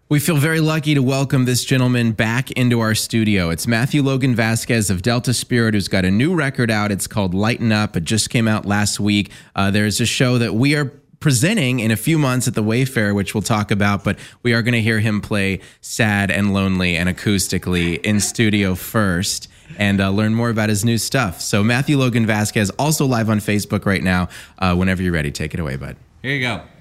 We feel very lucky to welcome this gentleman back into our studio. It's Matthew Logan Vasquez of Delta Spirit, who's got a new record out. It's called Lighten Up. It just came out last week. There's a show that we are presenting in a few months at the Wayfair, which we'll talk about, but we are going to hear him play Sad and Lonely and acoustically in studio first and learn more about his new stuff. So Matthew Logan Vasquez, also live on Facebook right now. Whenever you're ready, take it away, bud. Here you go.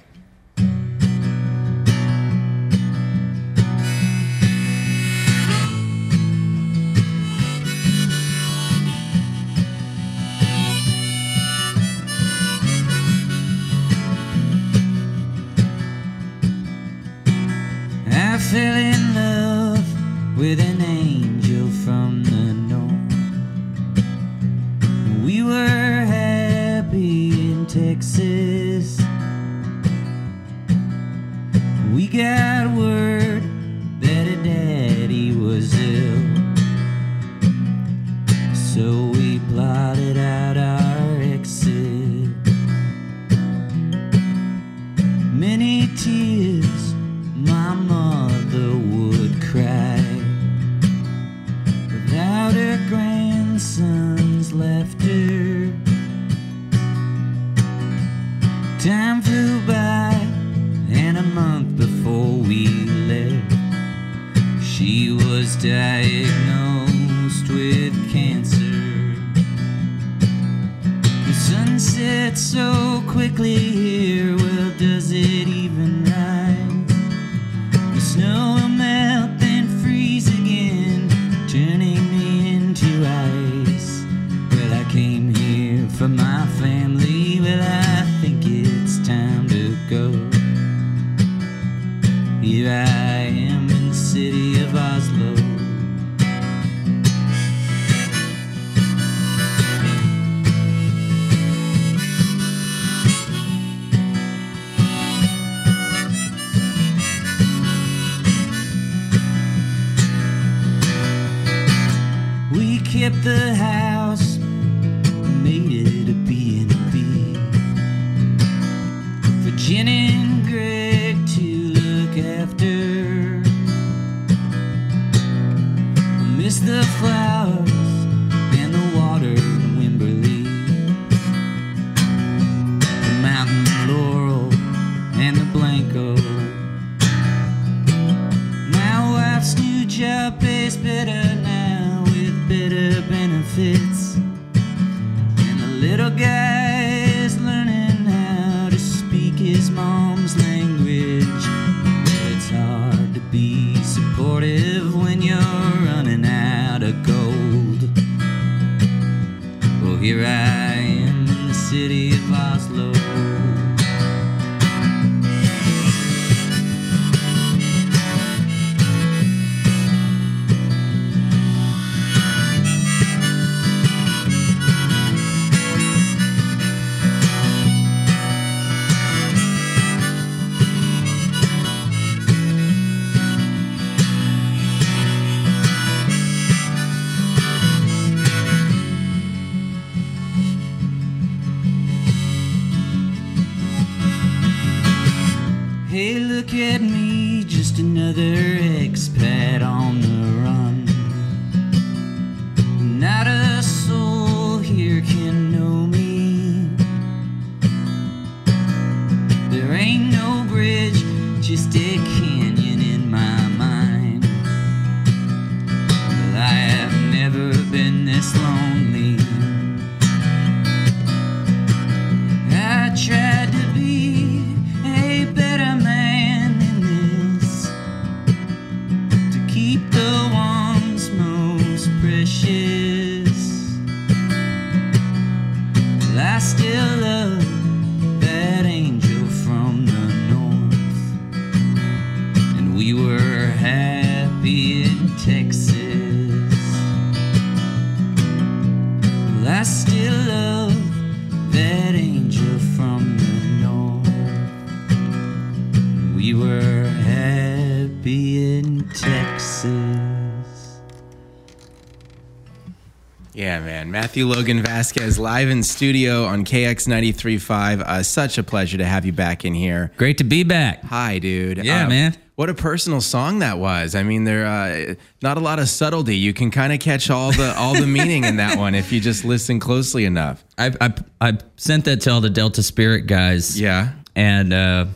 I fell in love with an angel from the north. We were happy in Texas. We got word that her daddy was ill, so we plotted out our exit. Many tears my mother would cry without her grandson's laughter. Time flew by, and a month before we left, she was diagnosed with cancer. The sun sets so quickly here, well, does it even rise? The snow will melt then freeze again, turning me into ice. Well, I came here for my family. Well, I think it's time to go. Here I am in the city of Oslo. We kept the house, made it a B&B for Jen and Greg to look after. I miss the flowers and the water in Wimberley, the mountain laurel and the Blanco. My wife's new job pays better now, better benefits, and the little guy is learning how to speak his mom's language. It's hard to be supportive when you're running out of gold. Well, here I am in the city of Oslo. Hey, look at me, just another expat on the run. Not a soul here can know me. There ain't no bridge, just a canyon in my mind. Well, I have never been this lonely. I tried to be a better man than this, to keep the ones most precious. Well, I still love that angel from the north, and we were happy in Texas. Well, I still love that angel from the north. We were happy in Texas. Yeah, man. Matthew Logan Vasquez live in studio on KX 93.5. Such a pleasure to have you back in here. Great to be back. Hi, dude. Yeah, man. What a personal song that was. I mean, there not a lot of subtlety. You can kind of catch all the meaning in that one if you just listen closely enough. I sent that to all the Delta Spirit guys. Yeah. And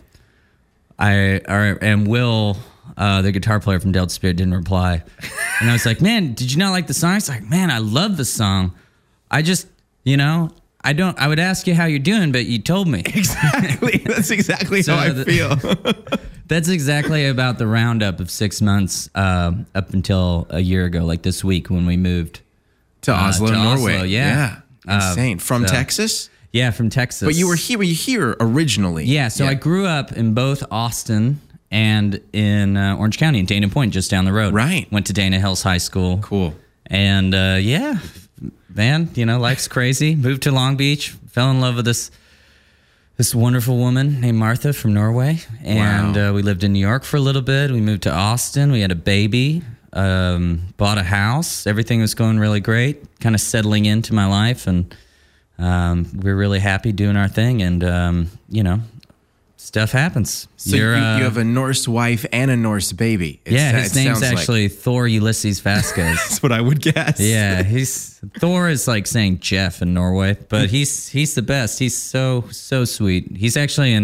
Will, the guitar player from Delta Spirit, didn't reply. And I was like, man, did you not like the song? It's like, man, I love the song. I just, I would ask you how you're doing, but you told me. Exactly. That's exactly how I feel. That's exactly about the roundup of 6 months up until a year ago, like this week when we moved to Oslo, Norway. Oslo, yeah. Insane. From Texas? Yeah, from Texas. But you were here originally. Yeah, so I grew up in both Austin and in Orange County, in Dana Point, just down the road. Right. Went to Dana Hills High School. Cool. And man, life's crazy. Moved to Long Beach, fell in love with this wonderful woman named Martha from Norway. And we lived in New York for a little bit. We moved to Austin. We had a baby, bought a house. Everything was going really great, kind of settling into my life. And we're really happy doing our thing. And, stuff happens. So you have a Norse wife and a Norse baby. His name's actually Thor Ulysses Vasquez. That's what I would guess. Yeah, Thor is like saying Jeff in Norway, but he's the best. He's so sweet. He's actually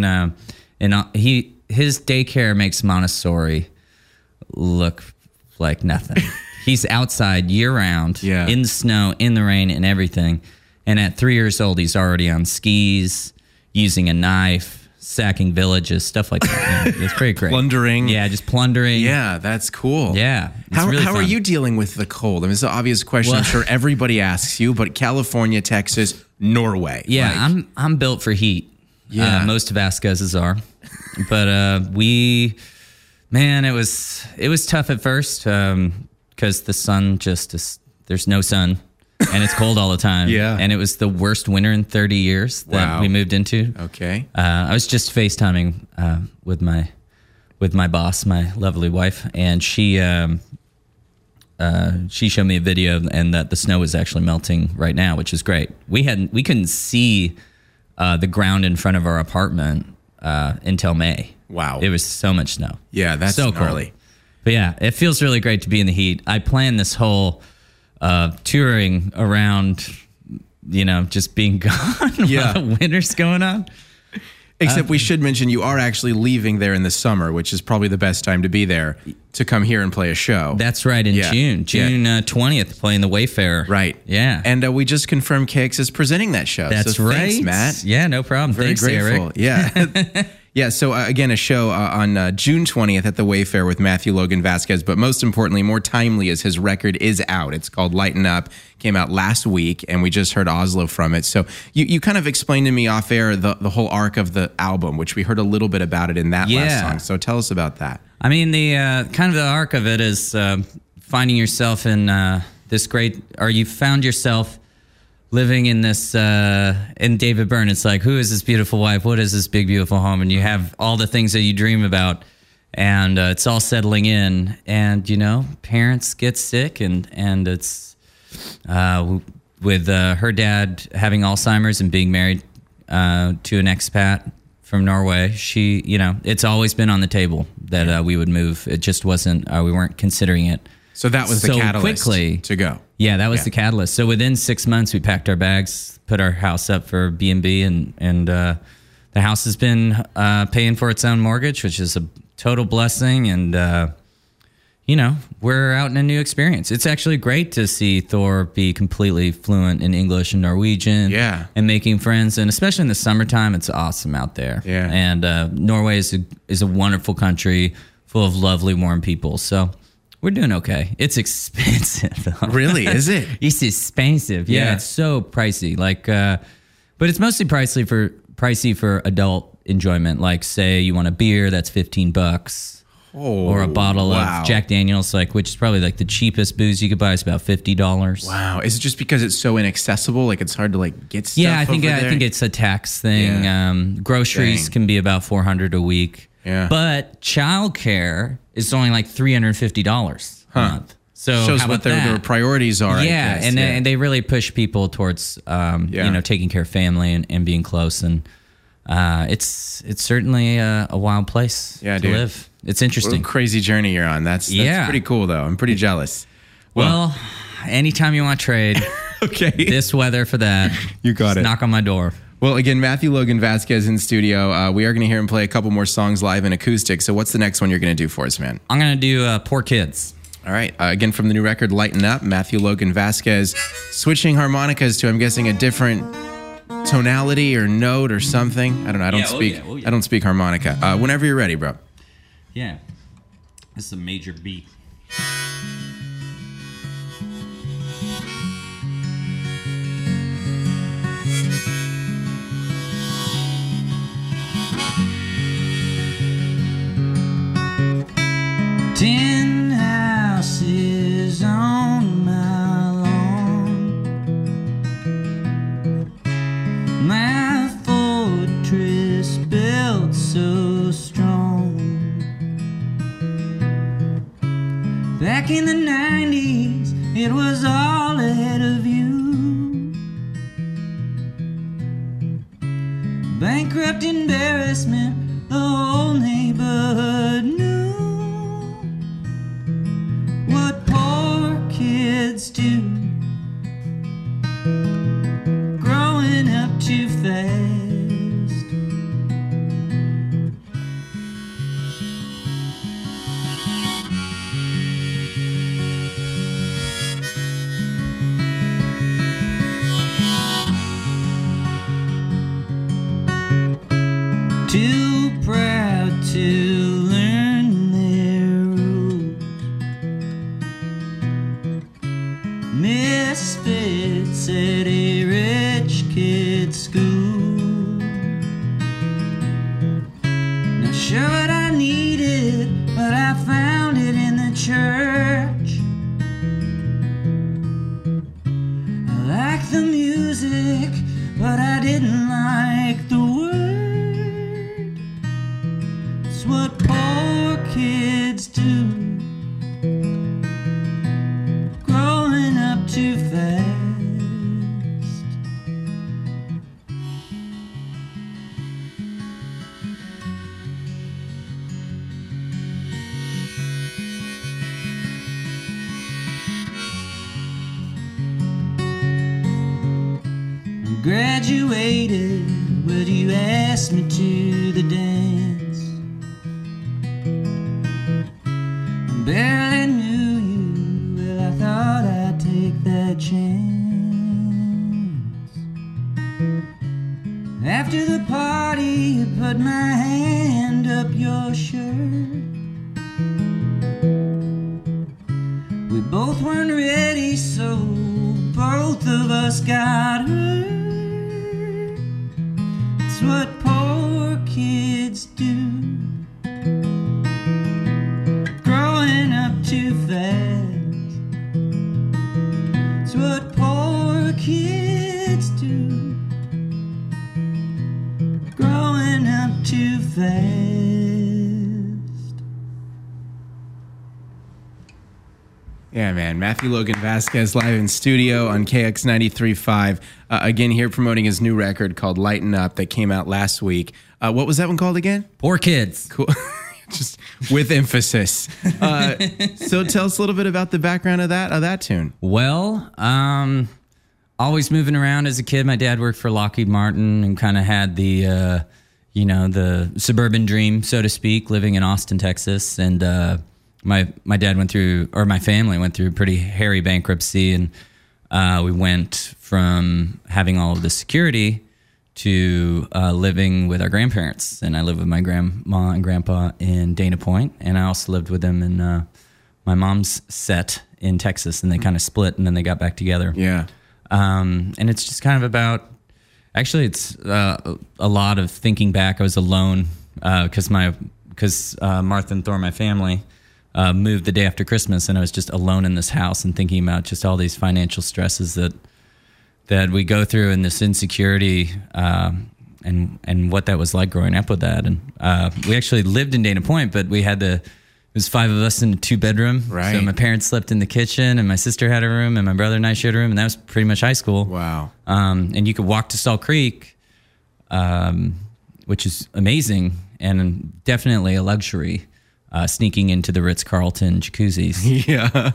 his daycare makes Montessori look like nothing. He's outside year round, in the snow, in the rain, and everything. And at 3 years old, he's already on skis, using a knife, sacking villages, stuff like that. Yeah, it's pretty great. Plundering. Yeah, just plundering. Yeah, that's cool. Yeah. How really are you dealing with the cold? I mean, it's an obvious question. I'm sure everybody asks you, but California, Texas, Norway. Yeah, I'm built for heat. Yeah. Most Vasquez's are. But it was tough at first because the sun there's no sun. And it's cold all the time. Yeah. And it was the worst winter in 30 years that we moved into. Okay. I was just FaceTiming with my boss, my lovely wife, and she showed me a video and that the snow was actually melting right now, which is great. We couldn't see the ground in front of our apartment until May. Wow. It was so much snow. Yeah, that's so gnarly. Cold. But yeah, it feels really great to be in the heat. I planned this whole touring around, just being gone while the winter's going on. Except we should mention you are actually leaving there in the summer, which is probably the best time to be there to come here and play a show. That's right, in June 20th, playing the Wayfarer. Right. Yeah. And we just confirmed KX is presenting that show. That's so right. Thanks, Matt. Yeah, no problem. Very Thanks, grateful. Eric. Yeah. Yeah, so again, a show on June 20th at the Wayfarer with Matthew Logan Vasquez, but most importantly, more timely, is his record is out. It's called Lighten Up, came out last week, and we just heard Oslo from it. So you kind of explained to me off air the whole arc of the album, which we heard a little bit about it in that last song. So tell us about that. I mean, the kind of the arc of it is finding yourself in this great, or you found yourself living in this, in David Byrne, it's like, who is this beautiful wife? What is this big, beautiful home? And you have all the things that you dream about, and it's all settling in. And, parents get sick, and it's with her dad having Alzheimer's and being married to an expat from Norway. She, it's always been on the table that we would move. It just wasn't, we weren't considering it. So that was the catalyst to go. Yeah, that was the catalyst. So within 6 months, we packed our bags, put our house up for B&B, and the house has been paying for its own mortgage, which is a total blessing. And, we're out in a new experience. It's actually great to see Thor be completely fluent in English and Norwegian and making friends. And especially in the summertime, it's awesome out there. Yeah. And Norway is a wonderful country full of lovely, warm people. So we're doing okay. It's expensive. Really? Is it? It's expensive. Yeah, it's so pricey. But it's mostly pricey for adult enjoyment. Like, say you want a beer, that's $15. Or a bottle of Jack Daniels, which is probably the cheapest booze you could buy, is about $50. Wow. Is it just because it's so inaccessible? Like, it's hard to get stuff? Yeah, I think it's a tax thing. Yeah. Groceries can be about $400 a week. Yeah. But childcare is only $350 a month. So shows how what about their that? priorities are. I Yeah, guess. and they really push people towards taking care of family and being close, and it's certainly a wild place to dude. live. It's What a interesting. crazy journey you're on. That's pretty cool though. I'm pretty jealous. Well, anytime you want to trade Okay. this weather for that, You got just it. knock on my door. Well, again, Matthew Logan Vasquez in studio. We are going to hear him play a couple more songs live in acoustic. So what's the next one you're going to do for us, man? I'm gonna do Poor Kids. All right. Again, from the new record, Lighten Up, Matthew Logan Vasquez, switching harmonicas to, I'm guessing, a different tonality or note or something. I don't know. I don't speak harmonica. Whenever you're ready, bro. Yeah, this is a major beat. Tin houses on my lawn, my fortress built so strong. Back in the 90s, it was all ahead of you. Bankrupt embarrassment, the whole neighborhood knew what poor kids do, growing up too fast. Too proud to learn their rules, misfits at a rich kid's school. Not sure what I needed, but I found it in the church. I liked the music, but I didn't like the word. It's what poor kids do, growing up too fast. I graduated, but you asked me to the dance. I barely knew you, well, I thought I'd take that chance. After the party, you put my hand up your shirt. We both weren't ready, so both of us got hurt. It's what poor kids do, growing up too fast. It's what poor kids do, growing up too fast. Yeah, man. Matthew Logan Vasquez live in studio on KX 93.5. Again, here promoting his new record called Lighten Up that came out last week. What was that one called again? Poor Kids. Cool. Just with emphasis. So tell us a little bit about the background of that tune. Well, always moving around as a kid. My dad worked for Lockheed Martin and kind of had the suburban dream, so to speak, living in Austin, Texas. And my dad went through, or my family went through, pretty hairy bankruptcy, and we went from having all of the security to living with our grandparents. And I lived with my grandma and grandpa in Dana Point, and I also lived with them in my mom's set in Texas, and they kind of split, and then they got back together. Yeah. And it's just kind of about, actually, it's a lot of thinking back. I was alone because Martha and Thor, my family, moved the day after Christmas, and I was just alone in this house and thinking about just all these financial stresses that we go through, and this insecurity, and what that was like growing up with that. And we actually lived in Dana Point, but we had to was 5 of us in a 2-bedroom. Right. So my parents slept in the kitchen, and my sister had a room, and my brother and I shared a room, and that was pretty much high school. Wow. And you could walk to Salt Creek, which is amazing and definitely a luxury, sneaking into the Ritz-Carlton jacuzzis. Yeah.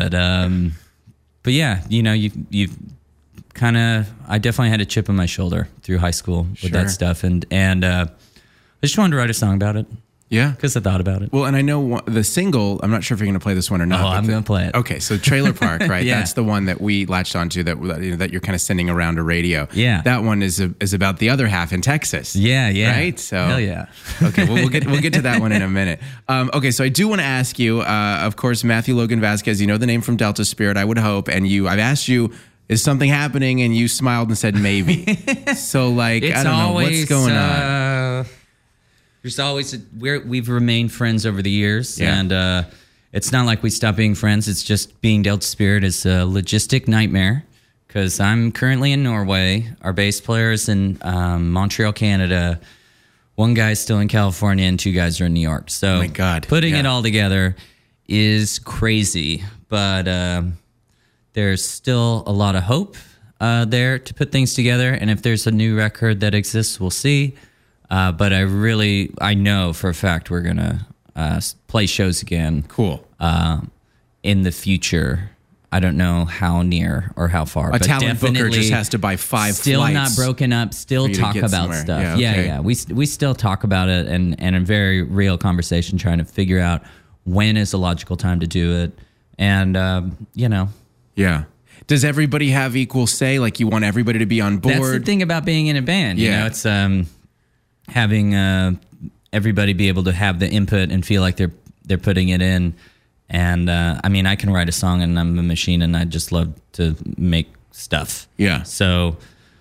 But yeah, you've kind of, I definitely had a chip on my shoulder through high school with that stuff. And I just wanted to write a song about it. Yeah. Because I thought about it. Well, and I know the single, I'm not sure if you're going to play this one or not. Oh, I'm going to play it. Okay, so Trailer Park, right? Yeah. That's the one that we latched onto that you're kind of sending around a radio. Yeah. That one is about the other half in Texas. Yeah. Right? So Hell yeah. Okay, well, we'll get to that one in a minute. Okay, so I do want to ask you, of course, Matthew Logan Vasquez, you know the name from Delta Spirit, I would hope, and I've asked you, is something happening? And you smiled and said maybe. So like, I don't know, what's going on? There's always we've remained friends over the years, Yeah. and it's not like we stopped being friends. It's just being Delta Spirit is a logistic nightmare because I'm currently in Norway. Our bass player is in Montreal, Canada. One guy's still in California, and 2 guys are in New York. So, Oh my God. putting Yeah. it all together is crazy, but there's still a lot of hope there to put things together. And if there's a new record that exists, we'll see. But I know for a fact we're going to play shows again. Cool. In the future. I don't know how near or how far. A talent booker just has to buy 5 still flights. not broken up, still for you to talk get about somewhere. stuff. Yeah, okay. Yeah. We still talk about it and a very real conversation trying to figure out when is a logical time to do it. And, Yeah. Does everybody have equal say? Like you want everybody to be on board? That's the thing about being in a band. Yeah. You know, it's having everybody be able to have the input and feel like they're putting it in. And I mean, I can write a song and I'm a machine and I just love to make stuff. Yeah. So,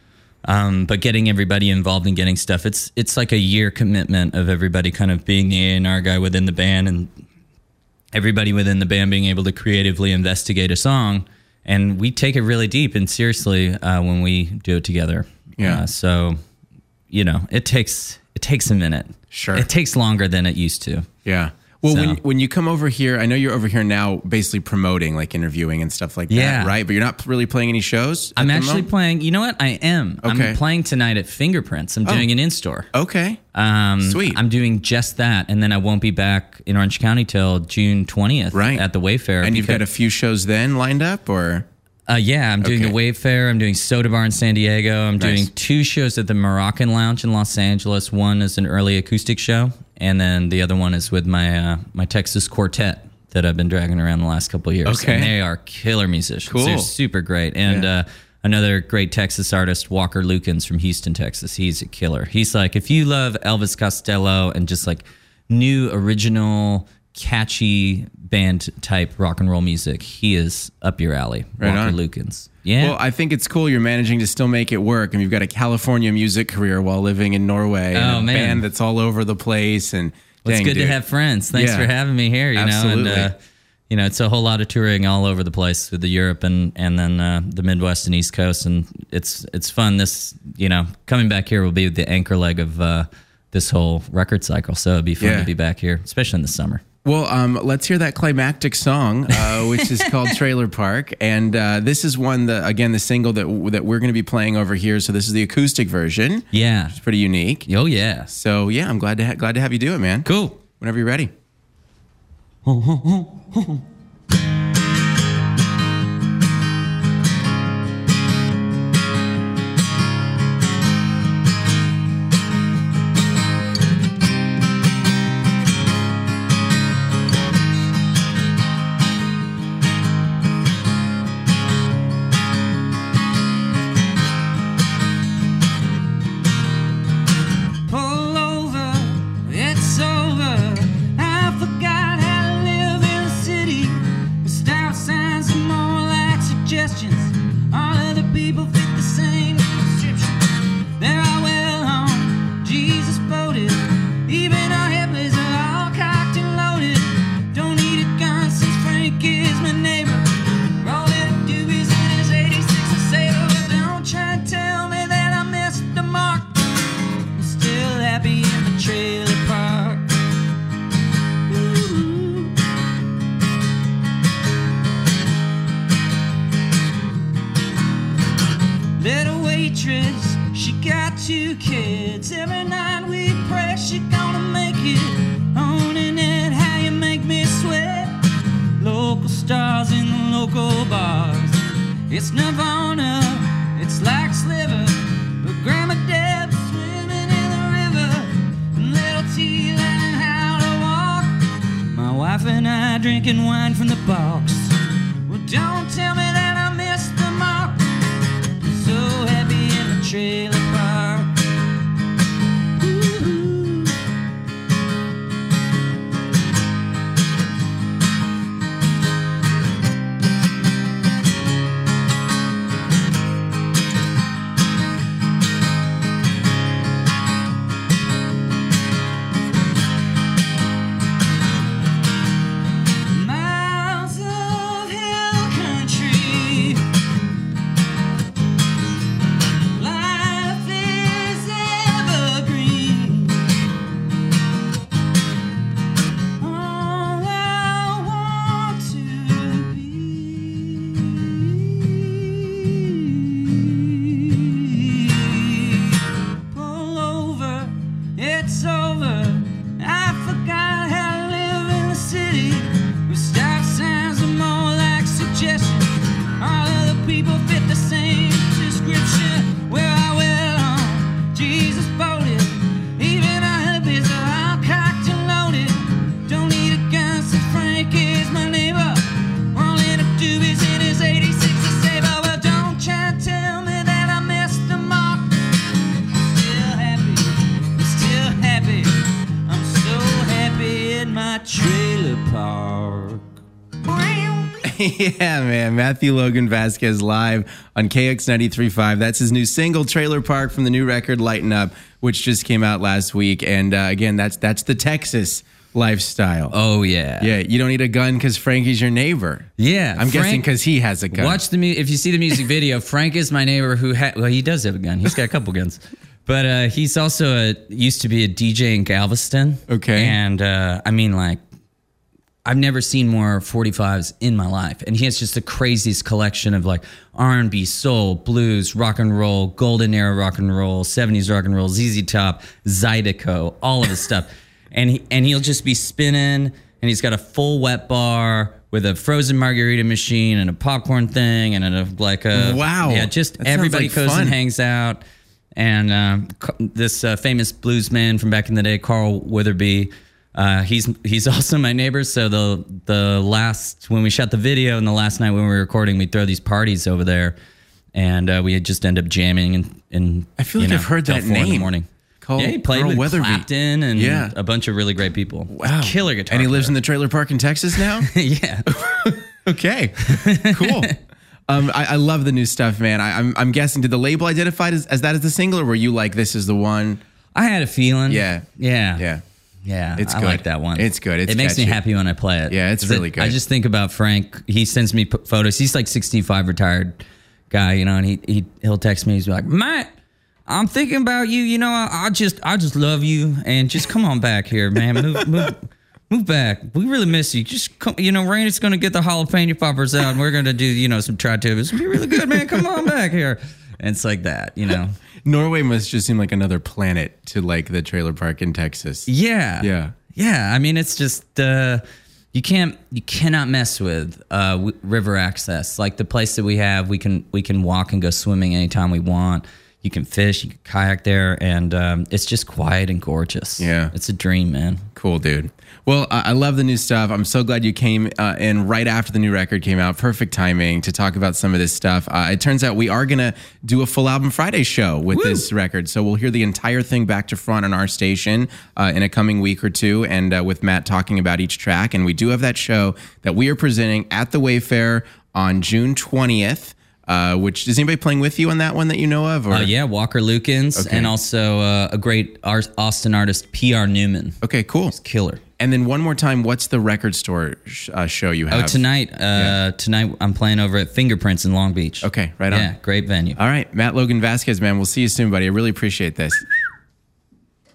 but getting everybody involved in getting stuff, it's like a year commitment of everybody kind of being the A&R guy within the band and everybody within the band being able to creatively investigate a song. And we take it really deep and seriously when we do it together. Yeah. So, it takes a minute. Sure. It takes longer than it used to. Yeah. Well, So- when you come over here, I know you're over here now basically promoting, like interviewing and stuff like that, Yeah. right? But you're not really playing any shows? I'm at the actually moment? playing, you know what? I am. Okay. I'm playing tonight at Fingerprints. I'm doing an in-store. Okay. Sweet. I'm doing just that, and then I won't be back in Orange County till June 20th Right. at the Wayfair. And you've got a few shows then lined up, or? Yeah, I'm doing Okay. the Wayfair. I'm doing Soda Bar in San Diego. I'm doing 2 shows at the Moroccan Lounge in Los Angeles. One is an early acoustic show, and then the other one is with my my Texas quartet that I've been dragging around the last couple of years. Okay. And they are killer musicians. Cool. They're super great. And another great Texas artist, Walker Lukens from Houston, Texas. He's a killer. He's like, if you love Elvis Costello and just like new, original, catchy band type rock and roll music, he is up your alley. Right Walker on. Lukens. Yeah. Well, I think it's cool you're managing to still make it work, and you've got a California music career while living in Norway, and Oh, a man. band that's all over the place. And Well, it's dang, good dude. to have friends. Thanks Yeah. for having me here. Absolutely. And it's a whole lot of touring all over the place with the Europe and then the Midwest and East Coast, and it's fun. This coming back here will be the anchor leg of this whole record cycle, so it'd be fun Yeah. to be back here, especially in the summer. Well, let's hear that climactic song, which is called Trailer Park. And this is one, the single that we're going to be playing over here. So this is the acoustic version. Yeah. It's pretty unique. Oh yeah. So yeah, I'm glad to have you do it, man. Cool. Whenever you're ready. Pull over, it's over. I forgot how to live in the city. waitress. She got 2 kids. Every night we pray she gonna make it. Owning it, how you make me sweat. Local stars in the local bars. It's Nirvana, it's like Sliver. But Grandma Deb's swimming in the river. And little T learning how to walk. My wife and I drinking wine from the box. Well, don't tell me that I missed the mark. I'm so happy in the trailer park. Ooh. Miles of hill country. Life is evergreen. All I want to be. Pull over, it's over. I forgot how to live in the city. With stop signs are more like suggestions. All of the people fit the same description. Where I will Jesus boated. Even our hubbies are all cocked and loaded. Don't need a gun since Frank is my neighbor. All in a doobies in his 86 to save. Oh, well, don't try to tell me that I missed the mark. I'm still happy. I'm still happy. I'm so happy in my trailer park. Yeah, man. Matthew Logan Vasquez live on KX 93.5. That's his new single, Trailer Park, from the new record, Lighten Up, which just came out last week. And again, that's the Texas lifestyle. Oh, yeah. Yeah, you don't need a gun because Frankie's your neighbor. Yeah. I'm guessing because he has a gun. Watch if you see the music video, Frank is my neighbor who well, he does have a gun. He's got a couple guns. But he's also used to be a DJ in Galveston. Okay. And I mean, like, I've never seen more 45s in my life. And he has just the craziest collection of like R&B, soul, blues, rock and roll, golden era rock and roll, 70s rock and roll, ZZ Top, Zydeco, all of his stuff. And he'll just be spinning, and he's got a full wet bar with a frozen margarita machine and a popcorn thing and Wow. Yeah, just That sounds everybody like goes fun. and hangs out. And this famous bluesman from back in the day, Carl Witherby, he's also my neighbor. So the last, when we shot the video and the last night when we were recording, we'd throw these parties over there, and we had just end up jamming and I feel like I've heard till that 4 in the name. morning. Carl- Yeah, he played Carl with Weatherby. Clapton and Yeah. a bunch of really great people. Wow. Killer guitar And he lives in player. the trailer park in Texas now? Yeah. Okay, cool. I love the new stuff, man. I'm guessing, did the label identify as that as the single, or were you like, this is the one? I had a feeling. Yeah. Yeah. Yeah. Yeah. It's I good. like that one. It's good. It's it makes me catchy. happy when I play it. Yeah, it's 'Cause really good. I just think about Frank. He sends me photos. He's like 65 retired guy, and he'll text me. He's like, Matt, I'm thinking about you. I just love you, and just come on back here, man. Move back. We really miss you. Just come. Rainey's gonna get the jalapeno poppers out, and we're gonna do some tri-tubes. It's gonna be really good, man. Come on back here. And it's like that, Norway must just seem like another planet to like the trailer park in Texas. Yeah. Yeah. Yeah. I mean, it's just you cannot mess with river access. Like the place that we have, we can walk and go swimming anytime we want. You can fish, you can kayak there, and it's just quiet and gorgeous. Yeah. It's a dream, man. Cool, dude. Well, I love the new stuff. I'm so glad you came in right after the new record came out. Perfect timing to talk about some of this stuff. It turns out we are going to do a full album Friday show with this record. So we'll hear the entire thing back to front on our station in a coming week or two, and with Matt talking about each track. And we do have that show that we are presenting at the Wayfair on June 20th. Which is anybody playing with you on that one that you know of? Or? Yeah, Walker Lukens, Okay. and also a great Austin artist, P.R. Newman. Okay, cool. Killer. And then one more time, what's the record store show you have? Oh, tonight I'm playing over at Fingerprints in Long Beach. Okay, right on. Yeah, great venue. All right, Matt Logan Vasquez, man. We'll see you soon, buddy. I really appreciate this.